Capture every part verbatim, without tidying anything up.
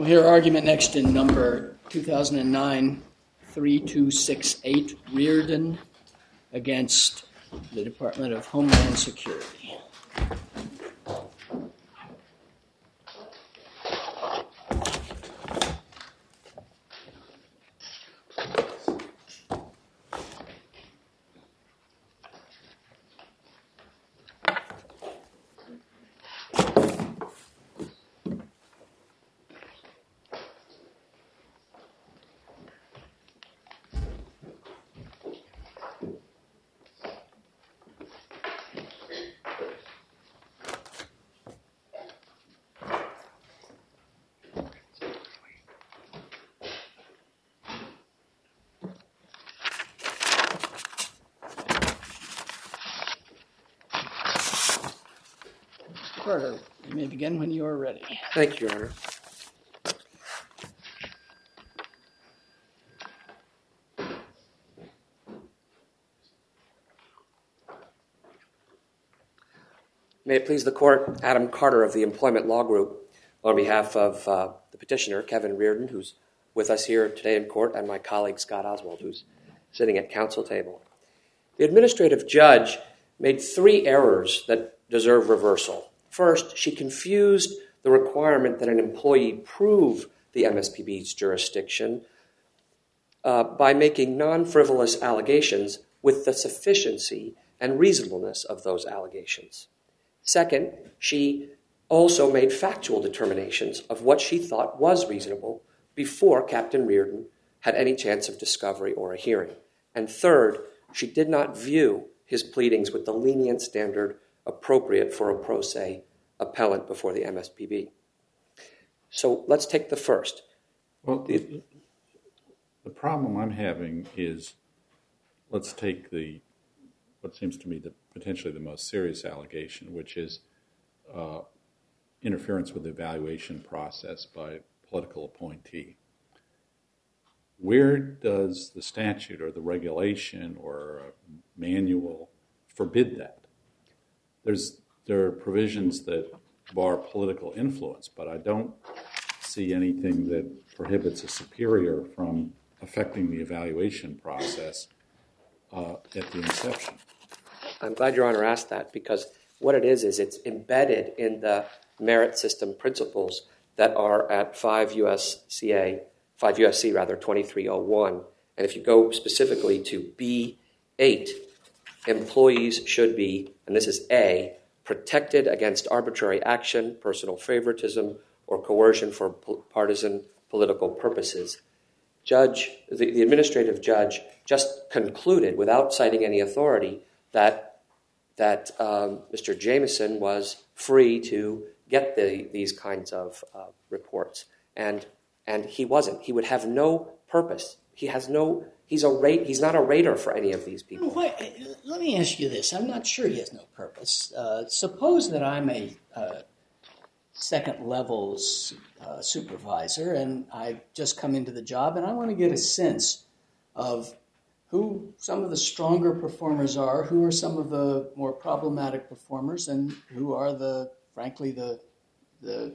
We'll hear argument next in number two thousand nine three two six eight, Reardon against the Department of Homeland Security. Carter, you may begin when you are ready. Thank you, Your Honor. May it please the Court, Adam Carter of the Employment Law Group, on behalf of uh, the petitioner, Kevin Reardon, who's with us here today in court, and my colleague, Scott Oswald, who's sitting at counsel table. The administrative judge made three errors that deserve reversal. First, she confused the requirement that an employee prove the M S P B's jurisdiction uh, by making non-frivolous allegations with the sufficiency and reasonableness of those allegations. Second, she also made factual determinations of what she thought was reasonable before Captain Reardon had any chance of discovery or a hearing. And third, she did not view his pleadings with the lenient standard appropriate for a pro se appellant before the M S P B. So let's take the first. Well, the, the problem I'm having is, let's take the what seems to me the potentially the most serious allegation, which is uh, interference with the evaluation process by a political appointee. Where does the statute or the regulation or a manual forbid that? There's there are provisions that bar political influence, but I don't see anything that prohibits a superior from affecting the evaluation process uh, at the inception. I'm glad Your Honor asked that, because what it is is it's embedded in the merit system principles that are at five U S C A, five U S C rather, twenty-three oh one. And if you go specifically to B eight, employees should be, and this is A, protected against arbitrary action, personal favoritism, or coercion for partisan political purposes. Judge, the, the administrative judge just concluded, without citing any authority, that that um, Mister Jameson was free to get the, these kinds of uh, reports, and and he wasn't. He would have no purpose. He has no. He's a rate. He's not a rater for any of these people. Well, wait, let me ask you this. I'm not sure he has no purpose. Uh, suppose that I'm a uh, second level uh, supervisor, and I've just come into the job, and I want to get a sense of who some of the stronger performers are, who are some of the more problematic performers, and who are the, frankly, the the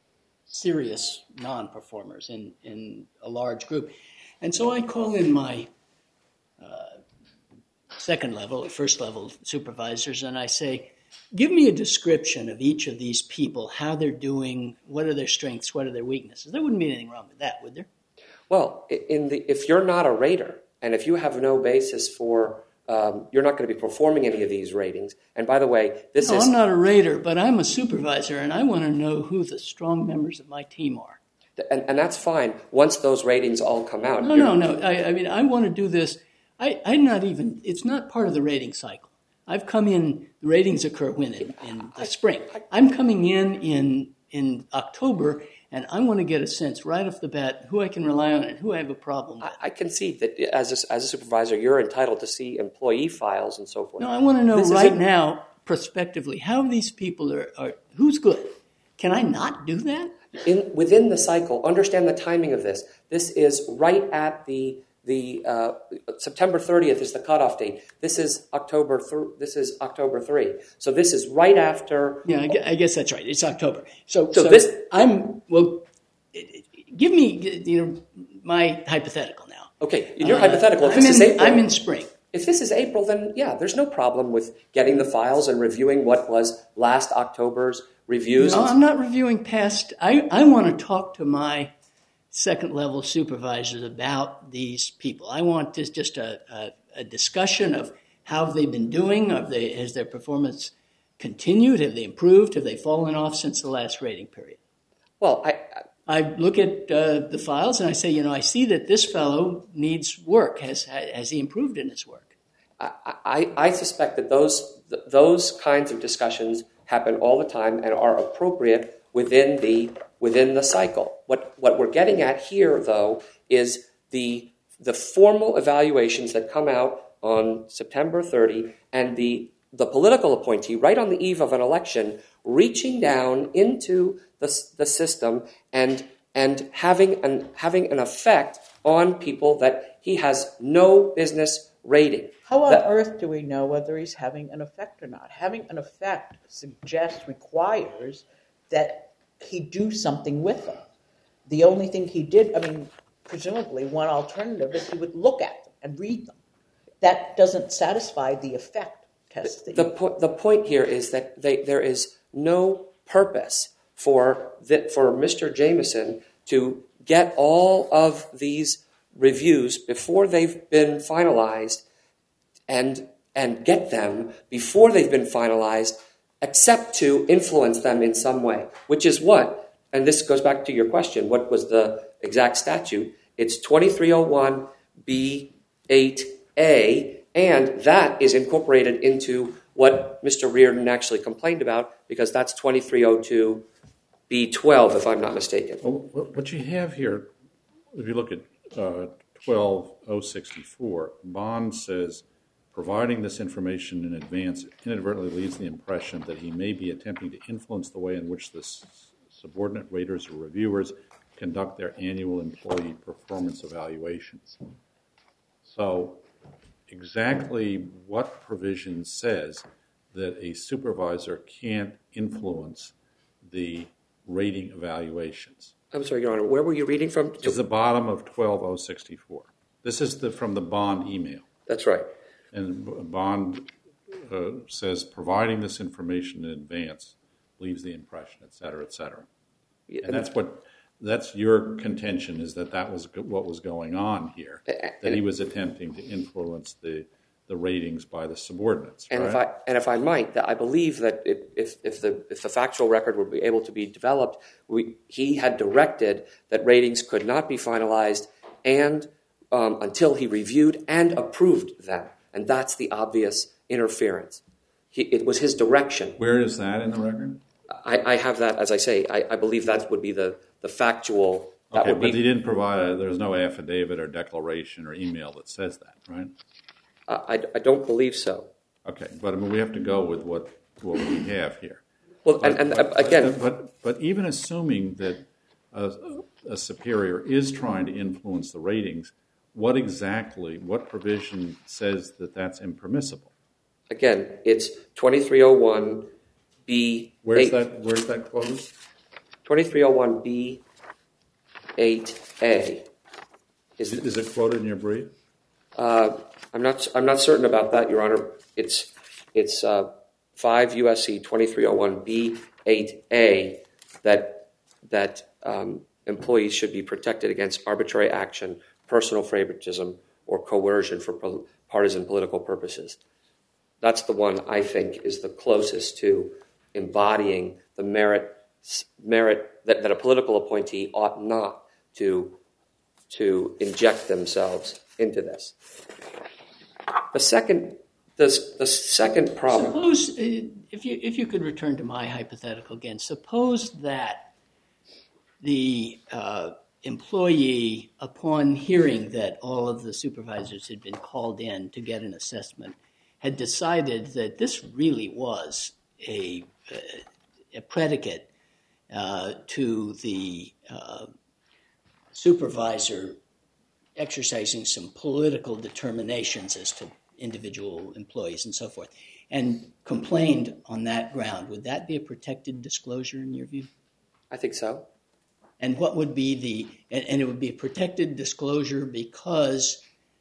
serious non-performers in, in a large group. And so I call in my uh, second level or first level supervisors, and I say, give me a description of each of these people, how they're doing, what are their strengths, what are their weaknesses. There wouldn't be anything wrong with that, would there? Well, in the if you're not a rater, and if you have no basis for, um, you're not going to be performing any of these ratings. And by the way, this no, is... I'm not a rater, but I'm a supervisor, and I want to know who the strong members of my team are. And, and that's fine once those ratings all come out. No, no, no. I, I mean, I want to do this. I, I'm not even, it's not part of the rating cycle. I've come in, the ratings occur when? In, in the spring. I'm coming in, in in October, and I want to get a sense right off the bat who I can rely on and who I have a problem with. I, I concede that as a, as a supervisor, you're entitled to see employee files and so forth. No, I want to know this right isn't... now, prospectively, how these people are, are, who's good? Can I not do that? In, within the cycle, understand the timing of this. This is right at the the uh, September thirtieth is the cutoff date. This is October. Th- this is October three. So this is right after. Yeah, I guess, I guess that's right. It's October. So, so, so this I'm well. give me, you know, my hypothetical now. Okay, in your Uh, hypothetical, if I'm this is in, April, I'm in spring. if this is April, then yeah, there's no problem with getting the files and reviewing what was last October's reviews. No, I'm not reviewing past. I, I want to talk to my second level supervisors about these people. I want this just a, a, a discussion of how have they been doing. Have they, has their performance continued? Have they improved? Have they fallen off since the last rating period? Well, I, I I look at uh, the files and I say, you know, I see that this fellow needs work. Has has he improved in his work? I, I, I suspect that those th- those kinds of discussions happen all the time and are appropriate within the within the cycle. What what we're getting at here, though, is the the formal evaluations that come out on September thirtieth and the the political appointee right on the eve of an election reaching down into the the system and and having an having an effect on people that he has no business rating. How on That- earth do we know whether he's having an effect or not? Having an effect suggests, requires that he do something with them. The only thing he did, I mean, presumably one alternative is he would look at them and read them. That doesn't satisfy the effect test. That The, you, po- the point here is that they, there is no purpose for the, for Mister Jameson to get all of these reviews before they've been finalized and and get them before they've been finalized, except to influence them in some way, which is what, and this goes back to your question, what was the exact statute? It's twenty-three oh one B eight A, and that is incorporated into what Mister Reardon actually complained about, because that's twenty-three oh two B twelve, if I'm not mistaken. Well, what you have here, if you look at uh, twelve oh sixty-four, Bond says, providing this information in advance inadvertently leaves the impression that he may be attempting to influence the way in which the s- subordinate raters or reviewers conduct their annual employee performance evaluations. So exactly what provision says that a supervisor can't influence the rating evaluations? I'm sorry, Your Honor, where were you reading from? It's the bottom of twelve oh sixty-four. This is the, from the Bond email. That's right. And Bond uh, says, providing this information in advance leaves the impression, et cetera, et cetera. Yeah, And that's what, that's your contention, is that that was go- what was going on here, that he was attempting to influence the the ratings by the subordinates, And right? if I and if I might, that I believe that it, if if the if the factual record would be able to be developed, we, he had directed that ratings could not be finalized and um, until he reviewed and approved them, and that's the obvious interference. He, it was his direction. Where is that in the record? I, I have that, as I say, I, I believe that would be the the factual. That Okay, would but be, he didn't provide, a, there's no affidavit or declaration or email that says that, right? I, I don't believe so. Okay, but I mean, we have to go with what, what we have here. Well, and, and But- again, But, but even assuming that a, a superior is trying to influence the ratings, what exactly, what provision says that that's impermissible? again, it's twenty-three oh one B Where's eight. that, where's that quoted? twenty-three oh one B eight A. Is, is it quoted in your brief? Uh, I'm not. I'm not certain about that, Your Honor. It's it's uh, five U S C twenty-three oh one B eight A that that um, employees should be protected against arbitrary action, personal favoritism, or coercion for pol- partisan political purposes. That's the one I think is the closest to embodying the merit merit that, that a political appointee ought not to to inject themselves into this. The second, the, the second problem. Suppose, uh, if you if you could return to my hypothetical again, suppose that the uh, employee, upon hearing that all of the supervisors had been called in to get an assessment, had decided that this really was a, a, a predicate uh, to the uh, supervisor exercising some political determinations as to individual employees and so forth, and complained on that ground. Would that be a protected disclosure in your view? I think so. And what would be the, and, and it would be a protected disclosure because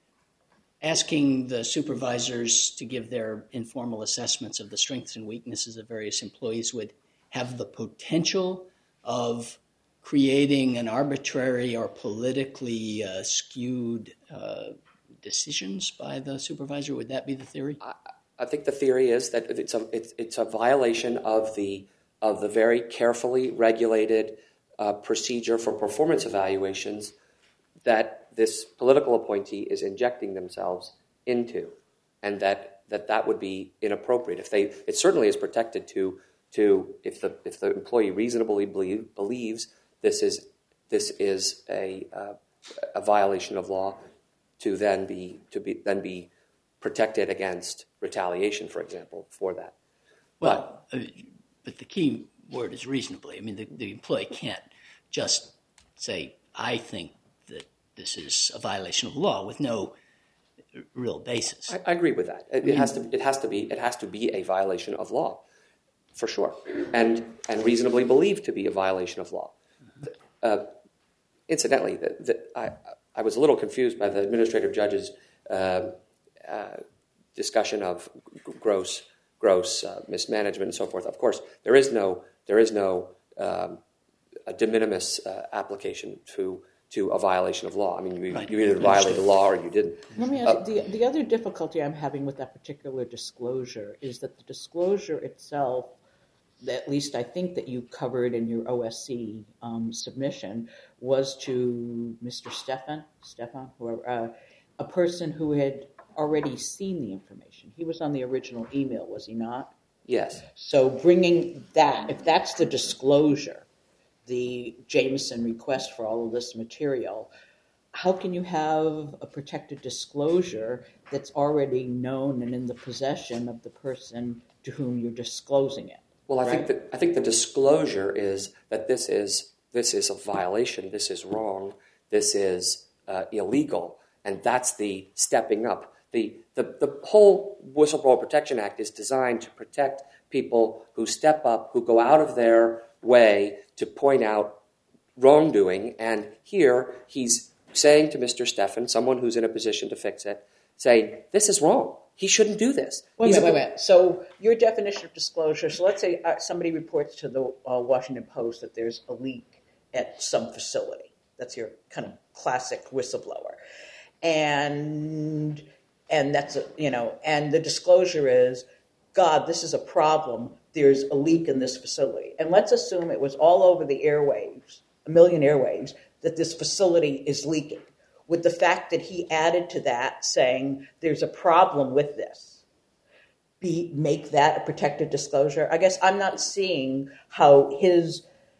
asking the supervisors to give their informal assessments of the strengths and weaknesses of various employees would have the potential of creating an arbitrary or politically uh, skewed uh, decisions by the supervisor. Would that be the theory? I, I think the theory is that it's a it's, it's a violation of the of the very carefully regulated uh, procedure for performance evaluations that this political appointee is injecting themselves into, and that that, that would be inappropriate. If they, it certainly is protected to to if the if the employee reasonably believe, believes this is this is a uh, a violation of law, to then be to be then be protected against retaliation, for example, for that. Well, but, uh, but the key word is reasonably. I mean, the, the employee can't just say, "I think that this is a violation of law," with no real basis. I, I agree with that. It, I mean, it has to. It has to be. It has to be a violation of law, for sure, and and reasonably believed to be a violation of law. Uh, incidentally, the, the, I I was a little confused by the administrative judge's uh, uh, discussion of gross gross uh, mismanagement and so forth. Of course, there is no there is no um, a de minimis uh, application to. to a violation of law. I mean, you, right. you either violated the law or you didn't. Let me ask uh, you, the, the other difficulty I'm having with that particular disclosure is that the disclosure itself, at least I think that you covered in your O S C um, submission, was to Mister Stefan, Stefan, whoever, uh, a person who had already seen the information. He was on the original email, was he not? Yes. So bringing that, if that's the disclosure, the Jameson request for all of this material, how can you have a protected disclosure that's already known and in the possession of the person to whom you're disclosing it? Well, I right? think that I think the disclosure is that this is this is a violation. This is wrong. This is uh, illegal, and that's the stepping up. The, the the whole Whistleblower Protection Act is designed to protect people who step up, who go out of their way to point out wrongdoing. And here he's saying to Mister Stefan, someone who's in a position to fix it, saying, this is wrong. He shouldn't do this. Wait, He's wait, a- wait, wait. So your definition of disclosure, so let's say uh, somebody reports to the uh, Washington Post that there's a leak at some facility. That's your kind of classic whistleblower. And and that's, a, you know, and the disclosure is, God, this is a problem. There's a leak in this facility. And let's assume it was all over the airwaves, a million airwaves, that this facility is leaking. With the fact that he added to that saying there's a problem with this, be make that a protected disclosure? I guess I'm not seeing how his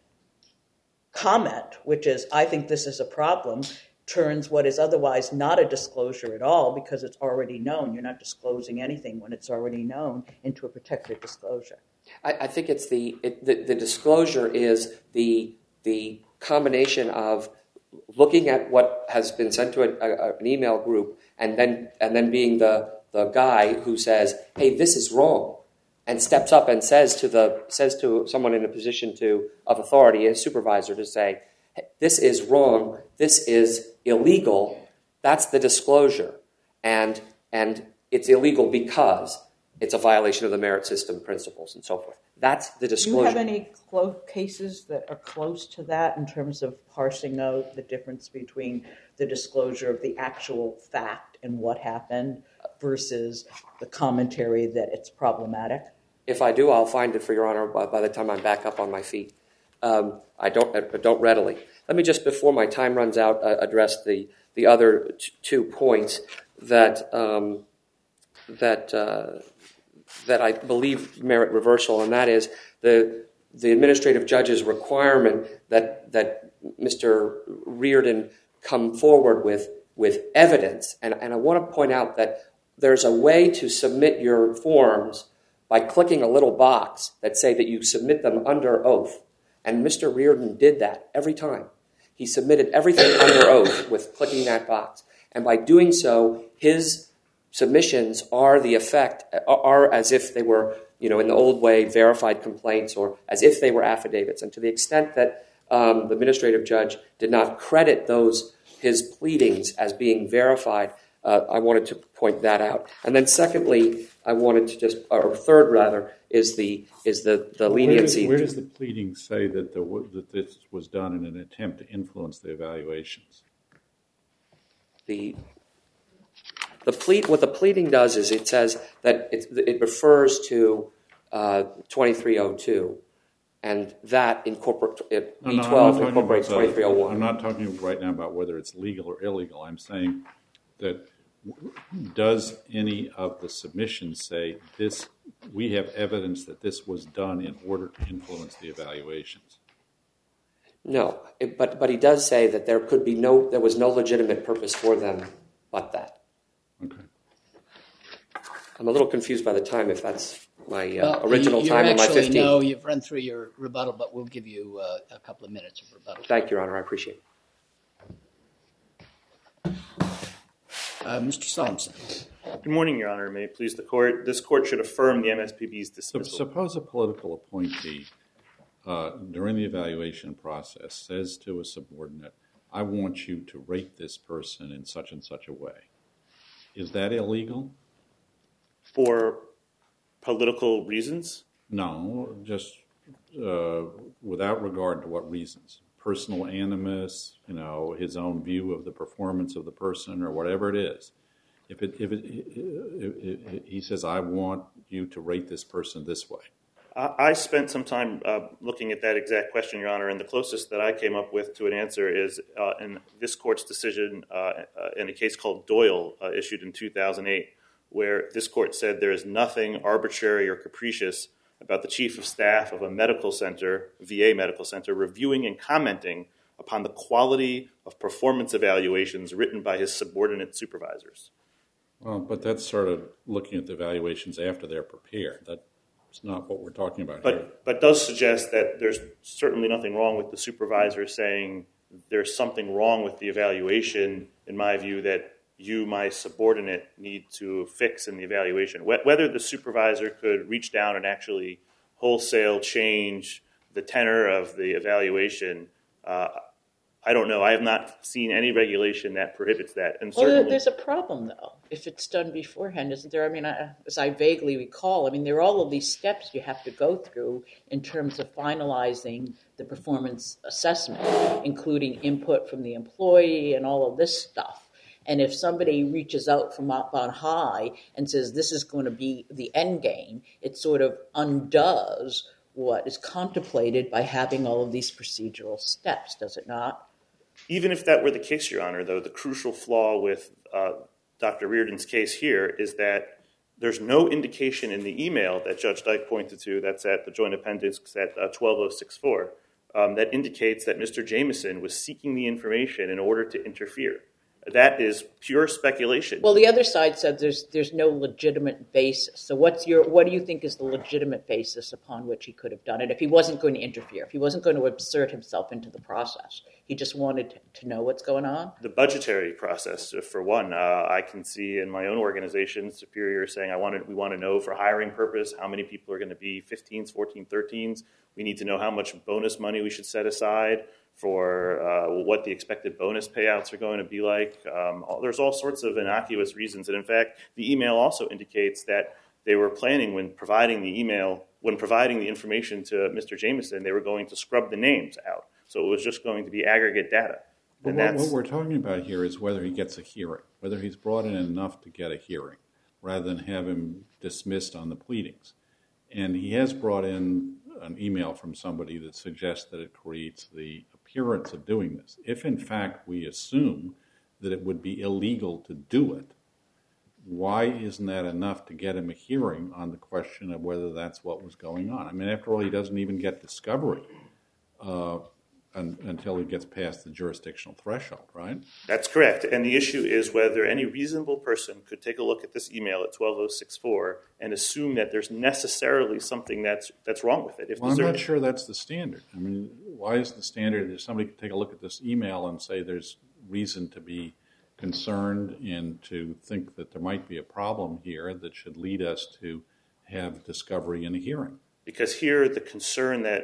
comment, which is, I think this is a problem, turns what is otherwise not a disclosure at all because it's already known. You're not disclosing anything when it's already known into a protected disclosure. I, I think it's the, it, the the disclosure is the the combination of looking at what has been sent to a, a, an email group and then and then being the the guy who says, hey, this is wrong, and steps up and says to the says to someone in a position to of authority, a supervisor, to say, hey, this is wrong, this is illegal. That's the disclosure, and and it's illegal because it's a violation of the merit system principles and so forth. That's the disclosure. Do you have any close cases that are close to that in terms of parsing out the difference between the disclosure of the actual fact and what happened versus the commentary that it's problematic? If I do, I'll find it for Your Honor by, by the time I'm back up on my feet. Um, I don't, but don't readily. Let me just, before my time runs out, uh, address the the other t- two points that um, that. Uh, that I believe merit reversal, and that is the the administrative judge's requirement that that Mister Reardon come forward with with evidence. And, and I want to point out that there's a way to submit your forms by clicking a little box that say that you submit them under oath. And Mister Reardon did that every time. He submitted everything under oath with clicking that box. And by doing so, his submissions are the effect, are as if they were, you know, in the old way, verified complaints, or as if they were affidavits. And to the extent that um, the administrative judge did not credit those his pleadings as being verified. Uh, I wanted to point that out. And then secondly, I wanted to just, or third rather, is the is the, the leniency. Where does, where does the pleading say that, the, that this was done in an attempt to influence the evaluations? The the plead what the pleading does is it says that it, it refers to uh, twenty-three oh two, and that incorporate it, no, B no, twelve incorporates twenty-three oh one. I'm not talking right now about whether it's legal or illegal. I'm saying that does any of the submissions say this? We have evidence that this was done in order to influence the evaluations. No, it, but but he does say that there could be no, there was no legitimate purpose for them but that. Okay. I'm a little confused by the time. If that's my uh, Well, original you, time or my actually, fifteen. No, you've run through your rebuttal, but we'll give you uh, a couple of minutes of rebuttal. Thank you, Your Honor. I appreciate it. Uh, Mister Solomson. Good morning, Your Honor. May it please the Court. This Court should affirm the M S P B's So dismissal. suppose a political appointee uh, during the evaluation process says to a subordinate, I want you to rate this person in such and such a way. Is that illegal? For political reasons? No, just uh, without regard to what reasons. Personal animus, you know, his own view of the performance of the person or whatever it is. If it, if it, if it, he says, I want you to rate this person this way. I spent some time uh, looking at that exact question, Your Honor, and the closest that I came up with to an answer is uh, in this Court's decision uh, uh, in a case called Doyle, uh, issued in two thousand eight, where this Court said there is nothing arbitrary or capricious about the chief of staff of a medical center, V A medical center, reviewing and commenting upon the quality of performance evaluations written by his subordinate supervisors. Well, but that's sort of looking at the evaluations after they're prepared. That's not what we're talking about but, here. But does suggest that there's certainly nothing wrong with the supervisor saying there's something wrong with the evaluation, in my view, that you, my subordinate, need to fix in the evaluation. Whether the supervisor could reach down and actually wholesale change the tenor of the evaluation, uh, I don't know. I have not seen any regulation that prohibits that. And Well, certainly, there's a problem, though, if it's done beforehand, isn't there? I mean, I, as I vaguely recall, I mean, there are all of these steps you have to go through in terms of finalizing the performance assessment, including input from the employee and all of this stuff. And if somebody reaches out from up on high and says this is going to be the end game, it sort of undoes what is contemplated by having all of these procedural steps, does it not? even if that were the case, Your Honor, though, the crucial flaw with uh, Doctor Reardon's case here is that there's no indication in the email that Judge Dyke pointed to, that's at the Joint Appendix at uh, twelve oh six four, um, that indicates that Mister Jameson was seeking the information in order to interfere. That is pure speculation. Well, the other side said there's there's no legitimate basis. So what's your what do you think is the legitimate basis upon which he could have done it if he wasn't going to interfere, if he wasn't going to insert himself into the process? He just wanted to know what's going on? The budgetary process, for one. Uh, I can see in my own organization, Superior saying, I wanted, we want to know for hiring purpose how many people are going to be fifteens, fourteens, thirteens. We need to know how much bonus money we should set aside for uh, what the expected bonus payouts are going to be like. Um, all, there's all sorts of innocuous reasons. And in fact, the email also indicates that they were planning when providing the email, when providing the information to Mister Jameson, they were going to scrub the names out. So it was just going to be aggregate data. But And what, that's, what we're talking about here is whether he gets a hearing, whether he's brought in enough to get a hearing, rather than have him dismissed on the pleadings. And he has brought in an email from somebody that suggests that it creates the appearance of doing this. If, in fact, we assume that it would be illegal to do it, why isn't that enough to get him a hearing on the question of whether that's what was going on? I mean, after all, he doesn't even get discovery uh, un- until he gets past the jurisdictional threshold, right? That's correct. And the issue is whether any reasonable person could take a look at this email at twelve oh six four and assume that there's necessarily something that's that's wrong with it. If Well, I'm there, not sure that's the standard. I mean, why is the standard that somebody could take a look at this email and say there's reason to be concerned and to think that there might be a problem here that should lead us to have discovery and a hearing? Because here the concern that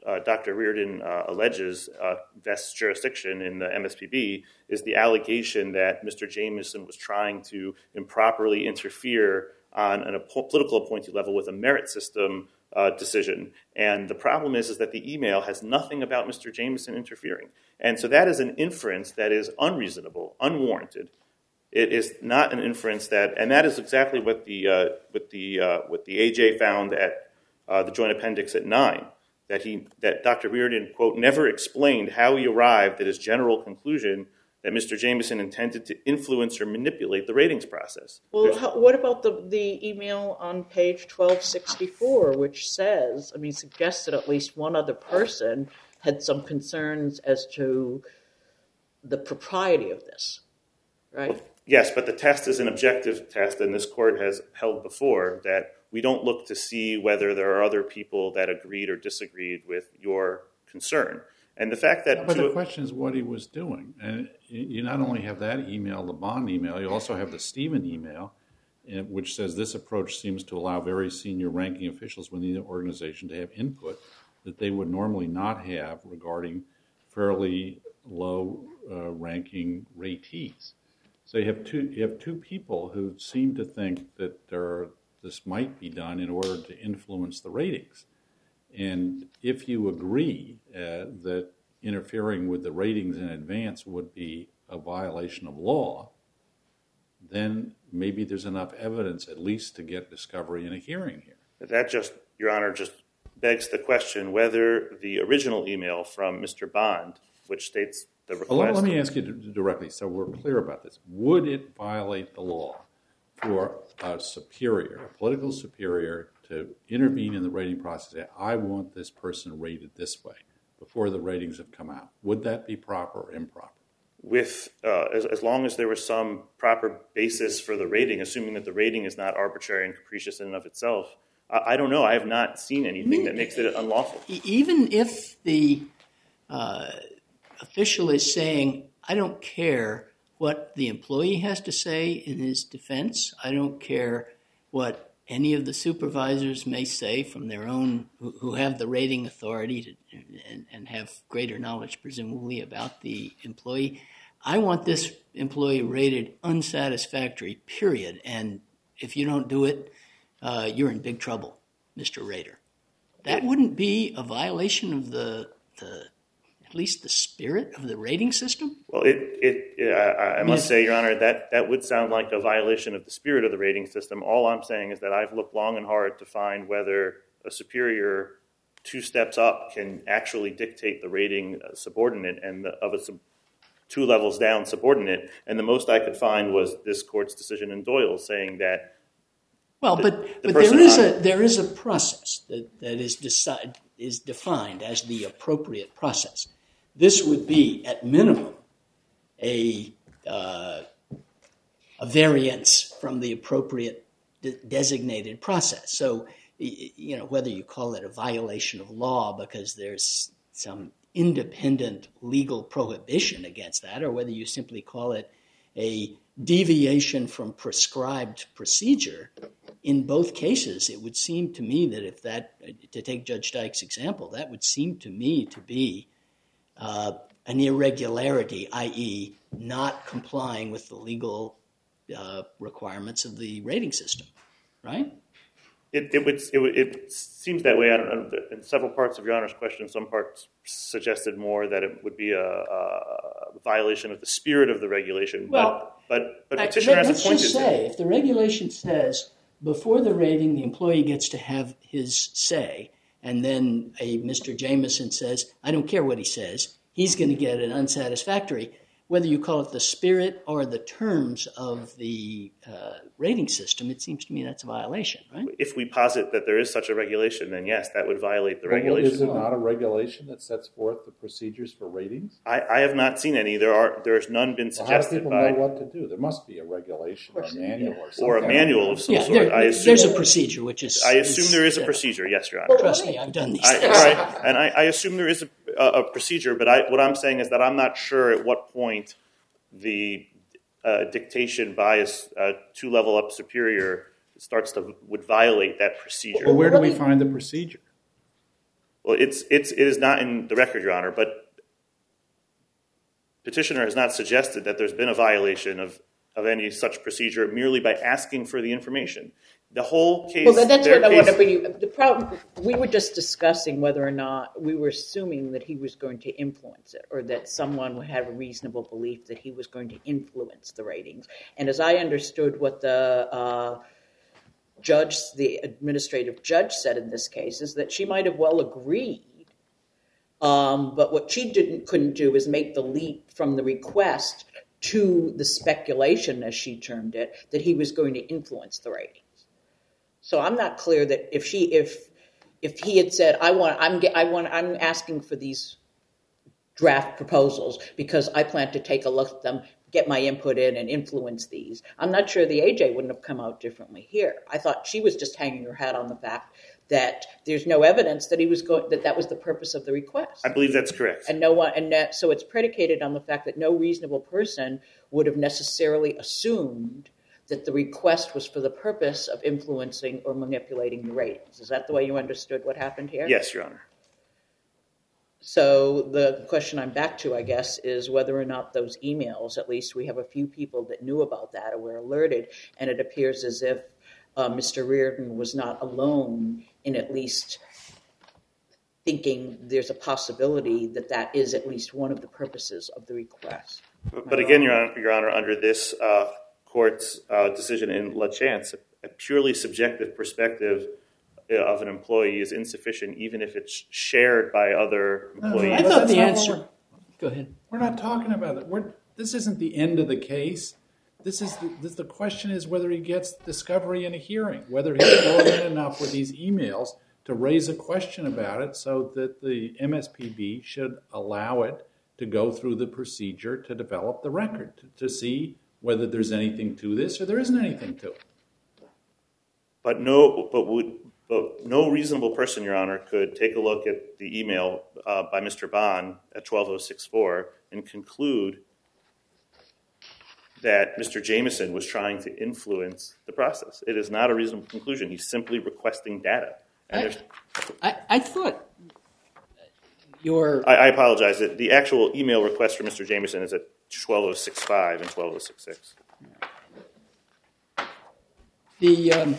uh, Doctor Reardon uh, alleges uh, vests jurisdiction in the M S P B is the allegation that Mister Jamieson was trying to improperly interfere on an, a political appointee level with a merit system uh, decision. And the problem is, is that the email has nothing about Mister Jamieson interfering. And so that is an inference that is unreasonable, unwarranted. It is not an inference that, and that is exactly what the uh, what the uh, what the A J found at uh, the Joint Appendix at nine. That he that Doctor Reardon, quote, never explained how he arrived at his general conclusion that Mister Jamieson intended to influence or manipulate the ratings process. Well, how, what about the, the email on page twelve sixty-four, which says, I mean, suggests that at least one other person had some concerns as to the propriety of this, right? Well, yes, but the test is an objective test, and this court has held before that we don't look to see whether there are other people that agreed or disagreed with your concern. And the fact that... But the question is what he was doing. And you not only have that email, the Bond email, you also have the Stephen email, which says this approach seems to allow very senior ranking officials within the organization to have input that they would normally not have regarding fairly low uh, ranking ratees. So you have two you have two people who seem to think that there are, this might be done in order to influence the ratings. And if you agree uh, that interfering with the ratings in advance would be a violation of law, then maybe there's enough evidence at least to get discovery in a hearing here. That just, Your Honor, just begs the question whether the original email from Mister Bond, which states the request... Well, let me ask you directly so we're clear about this. Would it violate the law for a superior, a political superior, to intervene in the rating process and say, I want this person rated this way before the ratings have come out? Would that be proper or improper? With uh, as, as long as there was some proper basis for the rating, assuming that the rating is not arbitrary and capricious in and of itself, I, I don't know. I have not seen anything that makes it unlawful. Even if the uh, official is saying, I don't care what the employee has to say in his defense, I don't care what any of the supervisors may say from their own, who, who have the rating authority to, and, and have greater knowledge, presumably, about the employee. I want this employee rated unsatisfactory, period. And if you don't do it, uh, you're in big trouble, Mister Rader. That wouldn't be a violation of the, the at least the spirit of the rating system? Well, it, it, I, I must say, Your Honor, that, that would sound like a violation of the spirit of the rating system. All I'm saying is that I've looked long and hard to find whether a superior two steps up can actually dictate the rating subordinate and the, of a sub, two levels down subordinate. And the most I could find was this court's decision in Doyle saying that. Well, the, but, the but there is on, a there is a process that, that is decide, is defined as the appropriate process. This would be, at minimum, a uh, a variance from the appropriate de- designated process. So, you know, whether you call it a violation of law because there's some independent legal prohibition against that, or whether you simply call it a deviation from prescribed procedure, in both cases, it would seem to me that if that, to take Judge Dyke's example, that would seem to me to be Uh, an irregularity, that is not complying with the legal uh, requirements of the rating system, right? It, it, would, it, would, it seems that way. I don't know, in several parts of Your Honor's question, some parts suggested more that it would be a, a violation of the spirit of the regulation. Well, but, but, but I, petitioner has a let's point just to say, if the regulation says before the rating, the employee gets to have his say, and then a Mister Jamieson says, I don't care what he says, he's going to get an unsatisfactory. Whether you call it the spirit or the terms of the uh, rating system, it seems to me that's a violation, right? If we posit that there is such a regulation, then yes, that would violate the Well, regulation. Is it not a regulation that sets forth the procedures for ratings? I, I have not seen any. There are there's none been suggested well, how do people by... know what to do? There must be a regulation or a manual or something. Or a manual of some Yeah, sort. there, I assume, there's a procedure, which is... I assume is, there is a uh, procedure, yes, Your Honor. Trust me, I've done these I, things. right, and I, I assume there is a, a, a procedure, but I, what I'm saying is that I'm not sure at what point the uh, dictation by a, a two-level up superior starts to would violate that procedure. Well, where do we find the procedure? Well, it's it's it is not in the record, Your Honor, but petitioner has not suggested that there's been a violation of, of any such procedure merely by asking for the information. The whole case. Well, that's what I case, want to bring you. The problem, we were just discussing whether or not we were assuming that he was going to influence it, or that someone would have a reasonable belief that he was going to influence the ratings. And as I understood what the uh, judge, the administrative judge, said in this case, is that she might have well agreed, um, but what she didn't couldn't do is make the leap from the request to the speculation, as she termed it, that he was going to influence the ratings. So I'm not clear that if she, if, if he had said, "I want, I'm, I want, I'm asking for these draft proposals because I plan to take a look at them, get my input in, and influence these," I'm not sure the A J wouldn't have come out differently here. I thought she was just hanging her hat on the fact that there's no evidence that he was going, that that was the purpose of the request. I believe that's correct. And no one, and that, so it's predicated on the fact that no reasonable person would have necessarily assumed that the request was for the purpose of influencing or manipulating the ratings. Is that the way you understood what happened here? Yes, Your Honor. So the question I'm back to, I guess, is whether or not those emails, at least we have a few people that knew about that or were alerted, and it appears as if uh, Mister Reardon was not alone in at least thinking there's a possibility that that is at least one of the purposes of the request. But again, Your Honor, Your Honor under this uh, court's uh, decision in LaChance, a purely subjective perspective of an employee is insufficient, even if it's shared by other employees. I thought the answer. Go ahead. We're not talking about it. We're, this isn't the end of the case. This is the, this, the question is whether he gets discovery in a hearing, whether he's brought in enough with these emails to raise a question about it, so that the M S P B should allow it to go through the procedure to develop the record to, to see whether there's anything to this or there isn't anything to it. But no, but would. But no reasonable person, Your Honor, could take a look at the email uh, by Mister Bond at twelve oh six four and conclude that Mister Jameson was trying to influence the process. It is not a reasonable conclusion. He's simply requesting data. And I, I, I thought your... I, I apologize. The actual email request for Mister Jameson is at twelve oh six five and twelve oh six six. The... Um,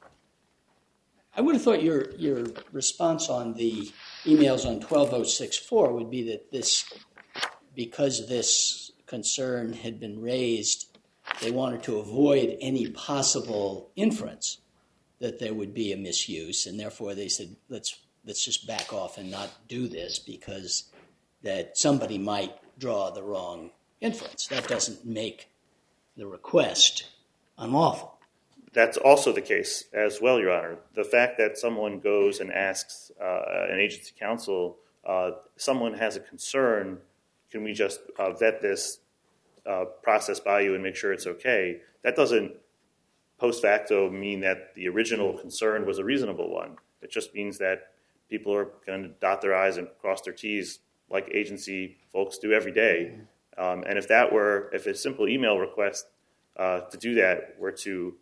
I would have thought your your response on the emails on twelve oh six four would be that this, because this concern had been raised, they wanted to avoid any possible inference that there would be a misuse, and therefore they said, let's let's just back off and not do this because that somebody might draw the wrong inference. That doesn't make the request unlawful. That's also the case as well, Your Honor. The fact that someone goes and asks uh, an agency counsel, uh, someone has a concern, can we just uh, vet this uh, process by you and make sure it's okay? That doesn't post facto mean that the original concern was a reasonable one. It just means that people are going to dot their I's and cross their T's like agency folks do every day. Um, and if that were, if a simple email request uh, to do that were to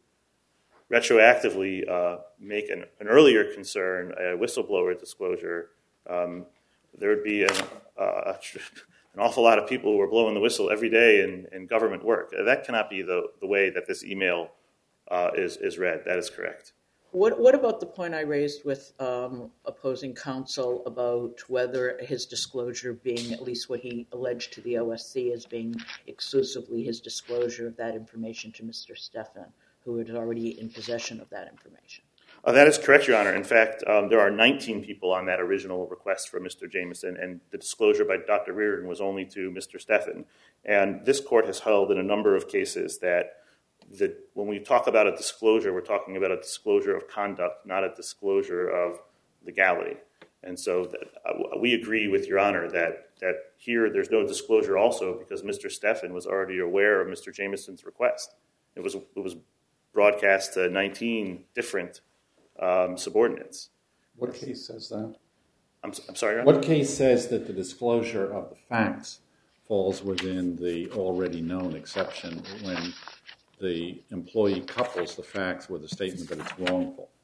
retroactively uh, make an, an earlier concern a whistleblower disclosure, um, there would be an, uh, an awful lot of people who are blowing the whistle every day in, in government work. That cannot be the, the way that this email uh, is, is read. That is correct. What What about the point I raised with um, opposing counsel about whether his disclosure being at least what he alleged to the O S C as being exclusively his disclosure of that information to Mister Stephan, who was already in possession of that information? Uh, that is correct, Your Honor. In fact, um, there are nineteen people on that original request for Mister Jameson, and the disclosure by Doctor Reardon was only to Mister Stephan. And this court has held in a number of cases that the, when we talk about a disclosure, we're talking about a disclosure of conduct, not a disclosure of legality. And so that, uh, we agree with Your Honor that, that here there's no disclosure also because Mister Stephan was already aware of Mister Jameson's request. It was it was broadcast to nineteen different um, subordinates. What case says that? I'm, I'm sorry, Your Honor? What case says that the disclosure of the facts falls within the already known exception when the employee couples the facts with a statement that it's wrongful?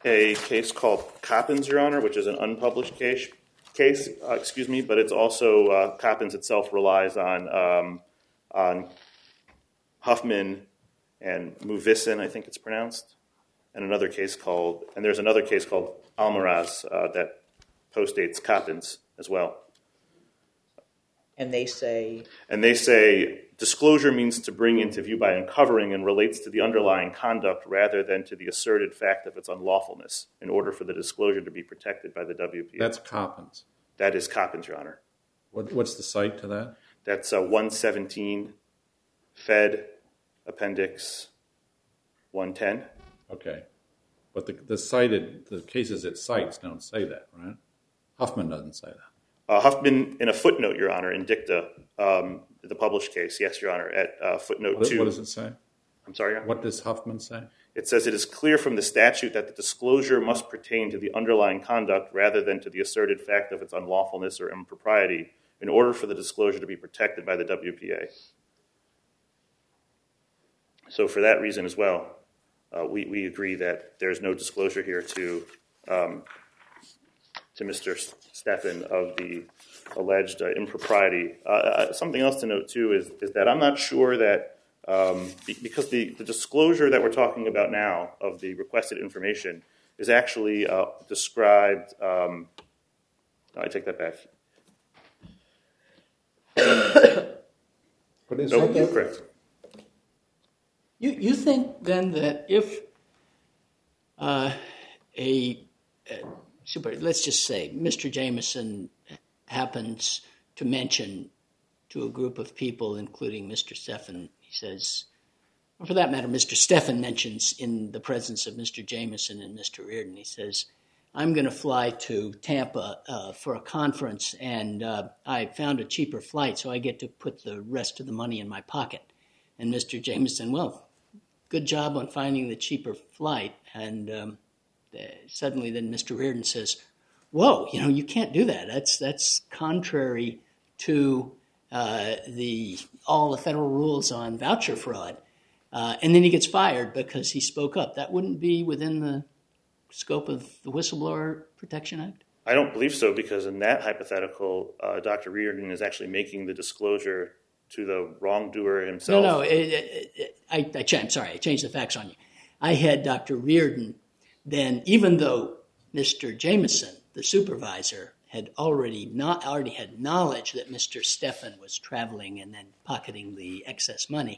a case called Coppins, Your Honor, which is an unpublished case. Case, uh, excuse me, but it's also uh, Coppins itself relies on um, on Huffman and Muvison, I think it's pronounced, and another case called, and there's another case called Almaraz uh, that postdates Coppins as well. And they say? And they say disclosure means to bring into view by uncovering and relates to the underlying conduct rather than to the asserted fact of its unlawfulness in order for the disclosure to be protected by the W P A. That's Coppins. That is Coppins, Your Honor. What, what's the cite to that? That's uh, one seventeen Fed Appendix one ten. Okay. But the, the cited, the cases it cites don't say that, right? Huffman doesn't say that. Uh, Huffman, in a footnote, Your Honor, in dicta, um, the published case, yes, Your Honor, at uh, footnote What, two. what does it say? I'm sorry, Your Honor? What does Huffman say? It says it is clear from the statute that the disclosure must pertain to the underlying conduct rather than to the asserted fact of its unlawfulness or impropriety in order for the disclosure to be protected by the W P A. So for that reason as well, uh, we, we agree that there's no disclosure here to um, to Mister Steffen of the alleged uh, impropriety. Uh, something else to note, too, is, is that I'm not sure that, um, be, because the, the disclosure that we're talking about now of the requested information is actually uh, described, um, I take that back. But is No, that- correct. You, you think then that if uh, a, a super, let's just say Mister Jameson happens to mention to a group of people, including Mister Steffen, he says, or for that matter, Mister Steffen mentions in the presence of Mister Jameson and Mister Reardon, he says, I'm going to fly to Tampa uh, for a conference, and uh, I found a cheaper flight, so I get to put the rest of the money in my pocket. And Mister Jameson, well, good job on finding the cheaper flight. And um, suddenly then Mister Reardon says, whoa, you know, you can't do that. That's that's contrary to uh, the all the federal rules on voucher fraud. Uh, and then he gets fired because he spoke up. That wouldn't be within the scope of the Whistleblower Protection Act? I don't believe so, because in that hypothetical, uh, Doctor Reardon is actually making the disclosure to the wrongdoer himself. No, no, it, it, it, I, I ch- I'm sorry, I changed the facts on you. I had Doctor Reardon then, even though Mister Jameson, the supervisor, had already not already had knowledge that Mister Steffen was traveling and then pocketing the excess money,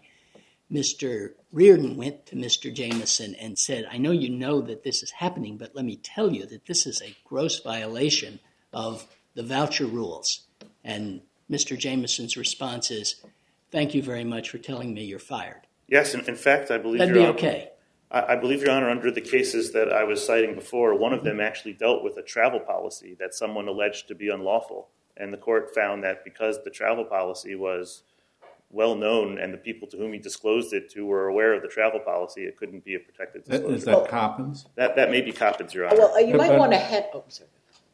Mister Reardon went to Mister Jameson and said, I know you know that this is happening, but let me tell you that this is a gross violation of the voucher rules. And Mister Jameson's response is, thank you very much for telling me you're fired. Yes, in, in fact, I believe That'd Your be Honor, okay. I, I believe, Your Honor, under the cases that I was citing before, one of them actually dealt with a travel policy that someone alleged to be unlawful. And the court found that because the travel policy was well known and the people to whom he disclosed it to were aware of the travel policy, it couldn't be a protected disclosure. Is that Coppins? That, that may be Coppins, Your Honor. Well, you But- might but- want to head. Oh, sorry.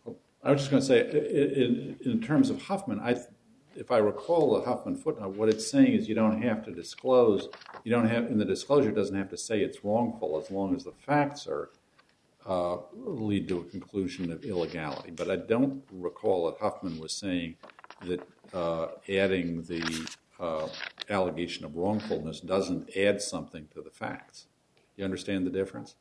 I was just going to say, in, in terms of Huffman, I, if I recall the Huffman footnote, what it's saying is you don't have to disclose, you don't have, in the disclosure it doesn't have to say it's wrongful as long as the facts are uh, lead to a conclusion of illegality. But I don't recall that Huffman was saying that uh, adding the uh, allegation of wrongfulness doesn't add something to the facts. You understand the difference?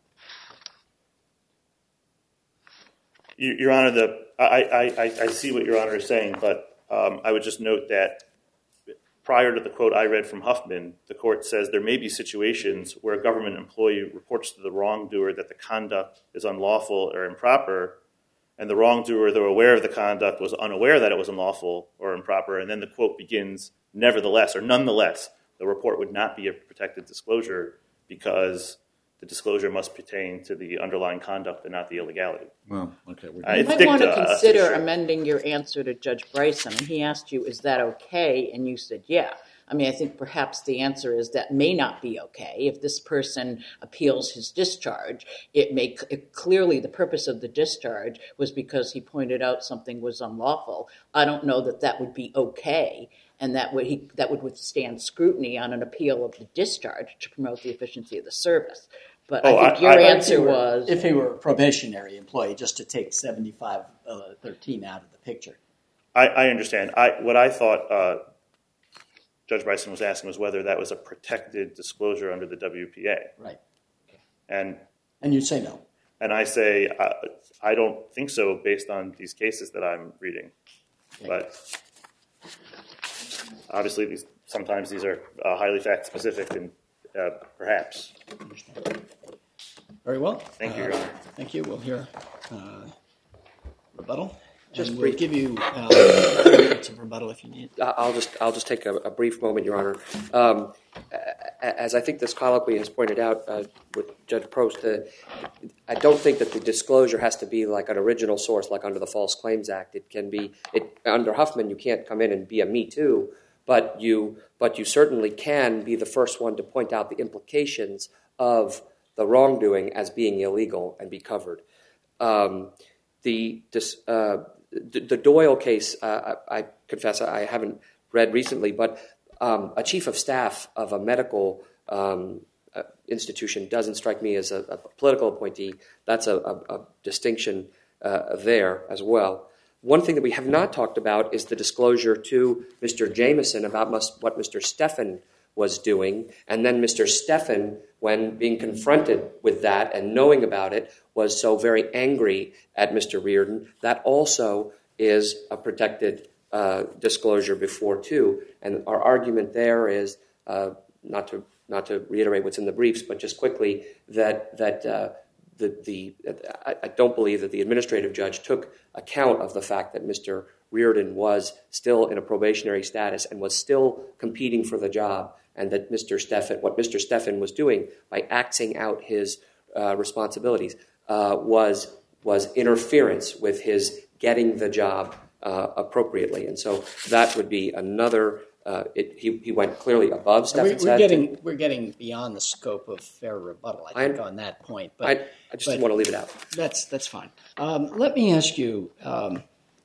Your Honor, the, I, I, I see what Your Honor is saying, but um, I would just note that prior to the quote I read from Huffman, the court says there may be situations where a government employee reports to the wrongdoer that the conduct is unlawful or improper, and the wrongdoer, though aware of the conduct, was unaware that it was unlawful or improper, and then the quote begins, nevertheless, or nonetheless, the report would not be a protected disclosure because the disclosure must pertain to the underlying conduct and not the illegality. Well, okay. We're Uh, You it's might want to dicta, uh, consider sure. amending your answer to Judge Bryson. And he asked you, is that okay? And you said, yeah. I mean, I think perhaps the answer is that may not be okay. If this person appeals his discharge, it may it, clearly the purpose of the discharge was because he pointed out something was unlawful. I don't know that that would be okay, and that would he, that would withstand scrutiny on an appeal of the discharge to promote the efficiency of the service. But Oh, I think I- your I- answer If he were- was if he were a probationary employee, just to take seventy-five thirteen out of the picture. I, I understand. I, what I thought uh, Judge Bryson was asking was whether that was a protected disclosure under the W P A. Right. And And you'd say no. and I say uh, I don't think so based on these cases that I'm reading. Okay. But obviously, these, sometimes these are uh, highly fact specific, and uh, perhaps. Very well. Thank you, Uh, Your Honor. Thank you. We'll hear uh, rebuttal. Just and we'll brief- give you uh, three minutes of rebuttal if you need. I- I'll just I'll just take a, a brief moment, Your Honor. Um, a- as I think this colloquy has pointed out uh, with Judge Prost, uh, I don't think that the disclosure has to be like an original source, like under the False Claims Act. It can be it, under Huffman. You can't come in and be a Me Too, but you but you certainly can be the first one to point out the implications of the wrongdoing as being illegal and be covered. Um, the dis, uh, the, the Doyle case, uh, I, I confess I haven't read recently, but um, a chief of staff of a medical um, uh, institution doesn't strike me as a, a political appointee. That's a, a, a distinction uh, there as well. One thing that we have not talked about is the disclosure to Mister Jameson about mus- what Mister Steffen was doing, and then Mister Steffen, when being confronted with that and knowing about it, was so very angry at Mister Reardon. That also is a protected uh, disclosure before too. And our argument there is uh, not to not to reiterate what's in the briefs, but just quickly that that uh, the the I, I don't believe that the administrative judge took account of the fact that Mister Reardon was still in a probationary status and was still competing for the job, and that Mister Steffen, what Mister Steffen was doing by axing out his uh, responsibilities uh, was was interference with his getting the job uh, appropriately, and so that would be another. Uh, it, he he went clearly above We're, Steffen's we're head. getting we're getting beyond the scope of fair rebuttal, I think, I- on that point. But I, I just but didn't want to leave it out. That's that's fine. Um, let me ask you um,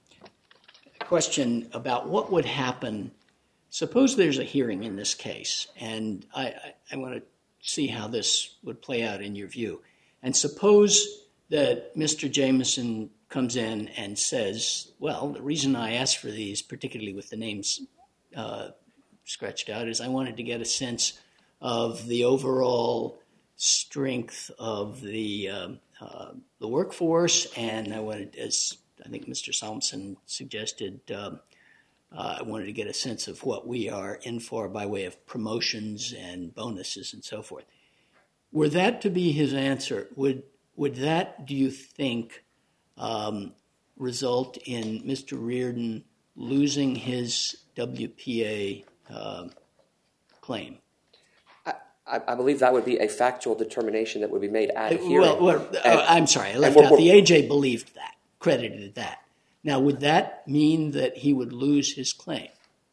a question about what would happen. Suppose there's a hearing in this case, and I, I, I want to see how this would play out in your view. And suppose that Mister Jameson comes in and says, well, the reason I asked for these, particularly with the names uh, scratched out, is I wanted to get a sense of the overall strength of the um, uh, the workforce, and I wanted, as I think Mister Solomson suggested, um, uh, I wanted to get a sense of what we are in for by way of promotions and bonuses and so forth. Were that to be his answer, would would that, do you think, um, result in Mister Reardon losing his W P A uh, claim? I, I believe that would be a factual determination that would be made at a hearing. Well, well And- uh, I'm sorry, I left we're- out. The A J believed that, credited that. Now, would that mean that he would lose his claim?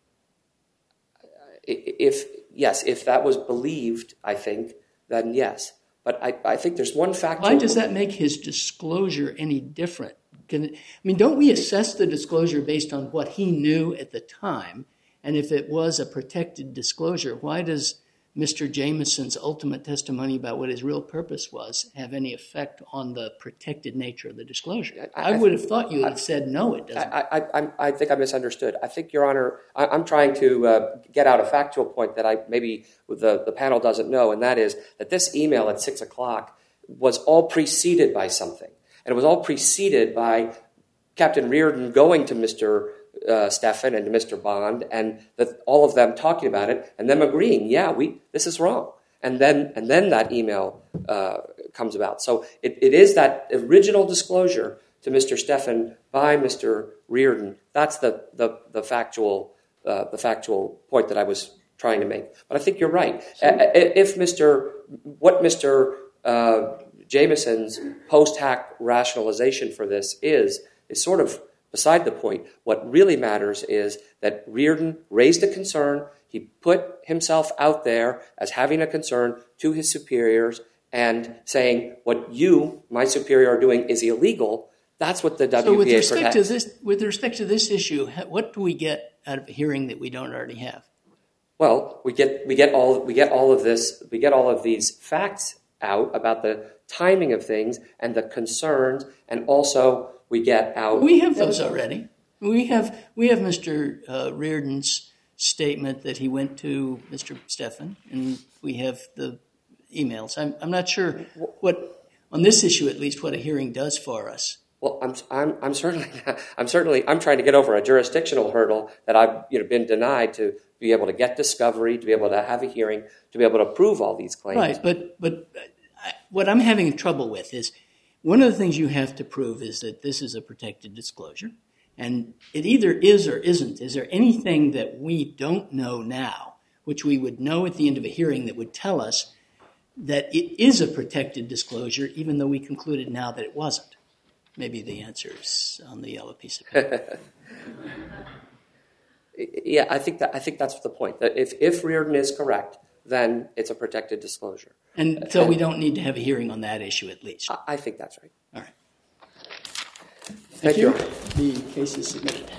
If yes, if that was believed, I think, then yes. But I, I think there's one factual. Why does that make his disclosure any different? Can, I mean, don't we assess the disclosure based on what he knew at the time? And if it was a protected disclosure, why does Mister Jameson's ultimate testimony about what his real purpose was have any effect on the protected nature of the disclosure? I, I- I would have thought you had said no, it doesn't. I, I, I, I think I misunderstood. I think, Your Honor, I, I'm trying to uh, get out a factual point that I maybe the, the panel doesn't know, and that is that this email at six o'clock was all preceded by something. And it was all preceded by Captain Reardon going to Mister Uh, Steffen and to Mister Bond, and the, all of them talking about it, and them agreeing, yeah, we this is wrong. And then and then that email uh, comes about. So it, it is that original disclosure to Mister Steffen by Mister Reardon. That's the the, the factual uh, the factual point that I was trying to make. But I think you're right. Uh, if Mister what Mister Uh, Jameson's post-hack rationalization for this is is sort of beside the point. What really matters is that Reardon raised a concern. He put himself out there as having a concern to his superiors and saying, what you, my superior, are doing is illegal. That's what the W P A so with respect protects. to this, with respect to this issue, ha- what do we get out of a hearing that we don't already have? Well, we get we get all we get all of this we get all of these facts out about the timing of things and the concerns, and also we get out. We have those already. We have we have Mister Uh, Reardon's statement that he went to Mister Stephan, and we have the emails. I'm I'm not sure what on this issue at least what a hearing does for us. Well, I'm I'm I'm certainly I'm certainly I'm trying to get over a jurisdictional hurdle that I've you know been denied to be able to get discovery, to be able to have a hearing, to be able to prove all these claims. Right, but but I, what I'm having trouble with is one of the things you have to prove is that this is a protected disclosure, and it either is or isn't. Is there anything that we don't know now, which we would know at the end of a hearing, that would tell us that it is a protected disclosure, even though we concluded now that it wasn't? Maybe the answer is on the yellow piece of paper. Yeah, I think that I think that's the point. That if, if Reardon is correct, then it's a protected disclosure. And so we don't need to have a hearing on that issue at least. I, I think that's right. All right. Thank, Thank you. you. The case is submitted.